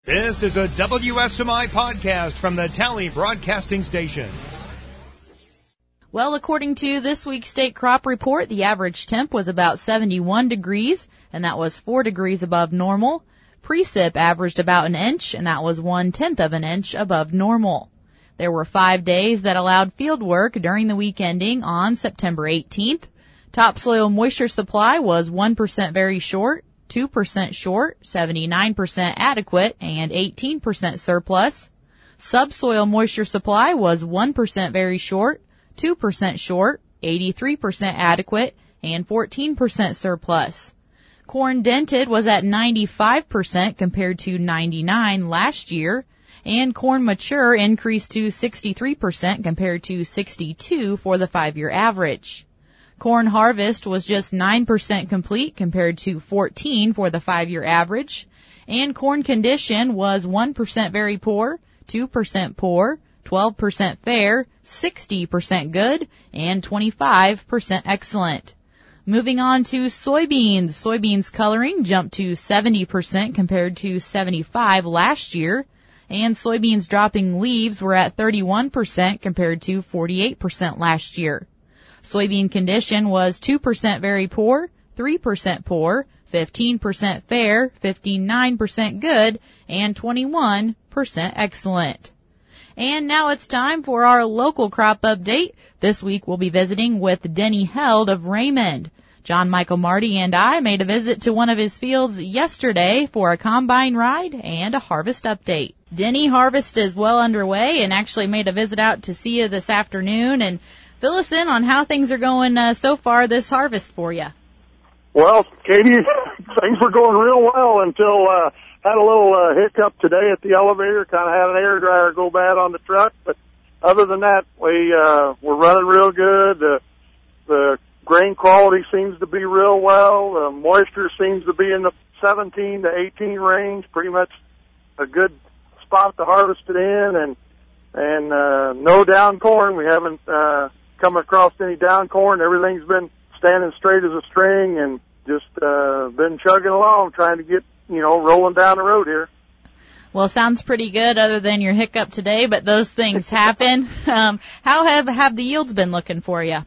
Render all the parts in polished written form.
This is a WSMI podcast from the Tally Broadcasting Station. Well, according to this week's state crop report, the average temp was about 71 degrees, and that was 4 degrees above normal. Precip averaged about an inch, and that was 1/10 of an inch above normal. There were 5 days that allowed field work during the week ending on September 18th. Topsoil moisture supply was 1% very short, 2% short, 79% adequate, and 18% surplus. Subsoil moisture supply was 1% very short, 2% short, 83% adequate, and 14% surplus. Corn dented was at 95% compared to 99% last year, and corn mature increased to 63% compared to 62% for the 5-year average. Corn harvest was just 9% complete compared to 14% for the 5-year average, and corn condition was 1% very poor, 2% poor, 12% fair, 60% good, and 25% excellent. Moving on to soybeans. Soybeans coloring jumped to 70% compared to 75% last year, and soybeans dropping leaves were at 31% compared to 48% last year. Soybean condition was 2% very poor, 3% poor, 15% fair, 59% good, and 21% excellent. And now it's time for our local crop update. This week we'll be visiting with Denny Held of Raymond. John Michael Marty and I made a visit to one of his fields yesterday for a combine ride and a harvest update. Denny, harvest is well underway and actually made a visit out to see you this afternoon, and fill us in on how things are going so far this harvest for you. Well, Katie, things were going real well until had a little hiccup today at the elevator. Kind of had an air dryer go bad on the truck, but other than that, we're running real good. The grain quality seems to be real well. The moisture seems to be in the 17 to 18 range. Pretty much a good spot to harvest it in, and no down corn. We haven't come across any down corn. Everything's been standing straight as a string and just been chugging along, trying to get, rolling down the road here. Well, sounds pretty good other than your hiccup today, but those things happen. How have the yields been looking for you?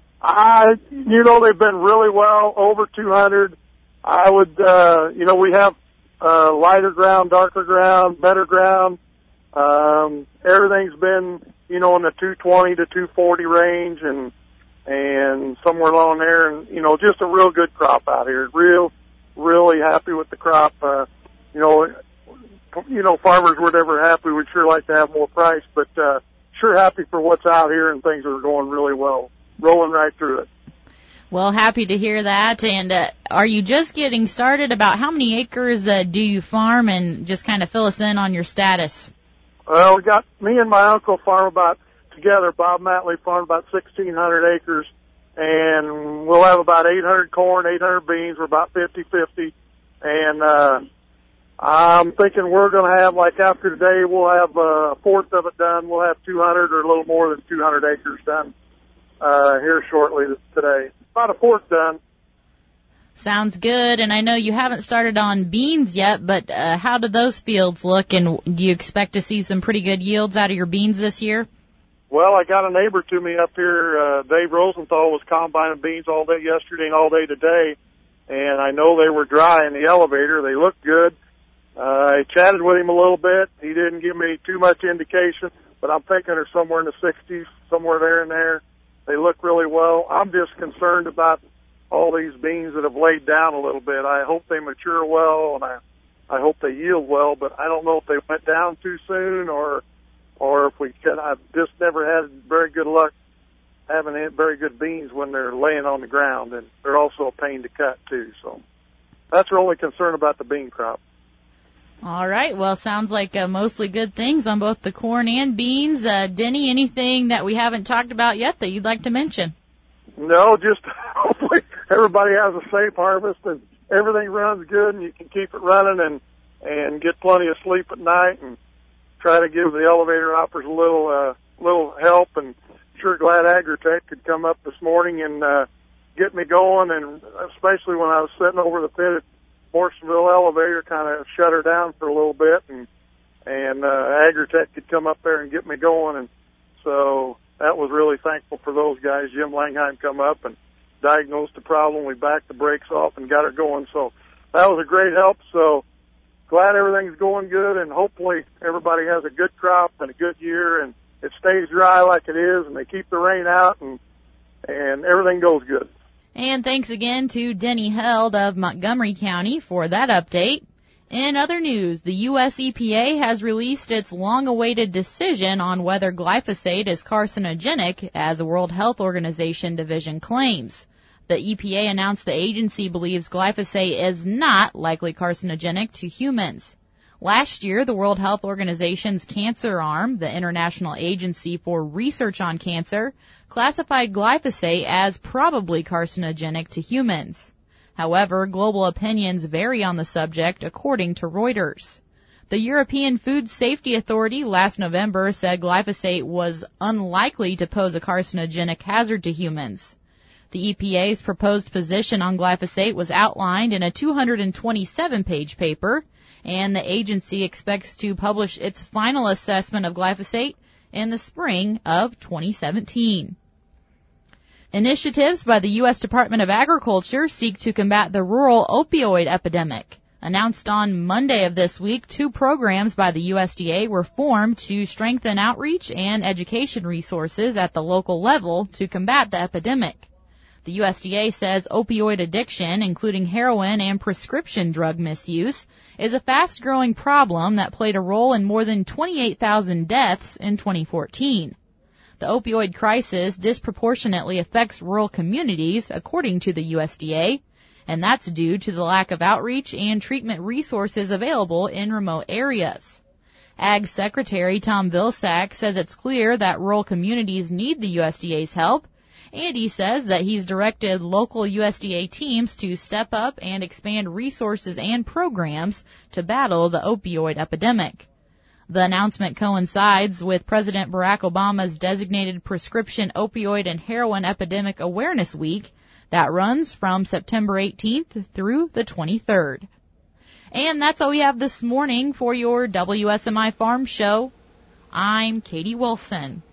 They've been really well, over 200. I would, we have lighter ground, darker ground, better ground. Everything's been, in the 220 to 240 range and somewhere along there, and, just a real good crop out here. Really happy with the crop. Farmers were never happy. We'd sure like to have more price, but, sure happy for what's out here, and things are going really well, rolling right through it. Well, happy to hear that. And are you just getting started? About how many acres do you farm, and just kind of fill us in on your status? Well, we got me and my uncle farm together, Bob Matley farm about 1,600 acres, and we'll have about 800 corn, 800 beans. We're about 50-50. And I'm thinking we're going to have, after today, we'll have a fourth of it done. We'll have 200 or a little more than 200 acres done here shortly today. About a fourth done. Sounds good. And I know you haven't started on beans yet, but how do those fields look, and do you expect to see some pretty good yields out of your beans this year? Well, I got a neighbor to me up here, Dave Rosenthal, was combining beans all day yesterday and all day today, and I know they were dry in the elevator. They looked good. I chatted with him a little bit. He didn't give me too much indication, but I'm thinking they're somewhere in the 60s, somewhere there and there. They look really well. I'm just concerned about all these beans that have laid down a little bit. I hope they mature well, and I hope they yield well, but I don't know if they went down too soon or if we can. I've just never had very good luck having very good beans when they're laying on the ground, and they're also a pain to cut too. So that's our only concern about the bean crop. All right. Well, sounds like mostly good things on both the corn and beans. Denny, anything that we haven't talked about yet that you'd like to mention? No, just hopefully everybody has a safe harvest and everything runs good and you can keep it running and get plenty of sleep at night and try to give the elevator operators a little help. And sure glad Agritech could come up this morning and get me going, and especially when I was sitting over the pit Morrisonville elevator kind of shut her down for a little bit, and Agritech could come up there and get me going. And so that was really thankful for those guys. Jim Langheim come up and diagnosed the problem. We backed the brakes off and got her going. So that was a great help. So glad everything's going good, and hopefully everybody has a good crop and a good year, and it stays dry like it is, and they keep the rain out, and everything goes good. And thanks again to Denny Held of Montgomery County for that update. In other news, the U.S. EPA has released its long-awaited decision on whether glyphosate is carcinogenic, as the World Health Organization division claims. The EPA announced the agency believes glyphosate is not likely carcinogenic to humans. Last year, the World Health Organization's cancer arm, the International Agency for Research on Cancer, classified glyphosate as probably carcinogenic to humans. However, global opinions vary on the subject, according to Reuters. The European Food Safety Authority last November said glyphosate was unlikely to pose a carcinogenic hazard to humans. The EPA's proposed position on glyphosate was outlined in a 227-page paper, and the agency expects to publish its final assessment of glyphosate in the spring of 2017. Initiatives by the U.S. Department of Agriculture seek to combat the rural opioid epidemic. Announced on Monday of this week, 2 programs by the USDA were formed to strengthen outreach and education resources at the local level to combat the epidemic. The USDA says opioid addiction, including heroin and prescription drug misuse, is a fast-growing problem that played a role in more than 28,000 deaths in 2014. The opioid crisis disproportionately affects rural communities, according to the USDA, and that's due to the lack of outreach and treatment resources available in remote areas. Ag Secretary Tom Vilsack says it's clear that rural communities need the USDA's help, and he says that he's directed local USDA teams to step up and expand resources and programs to battle the opioid epidemic. The announcement coincides with President Barack Obama's designated Prescription Opioid and Heroin Epidemic Awareness Week that runs from September 18th through the 23rd. And that's all we have this morning for your WSMI Farm Show. I'm Katie Wilson.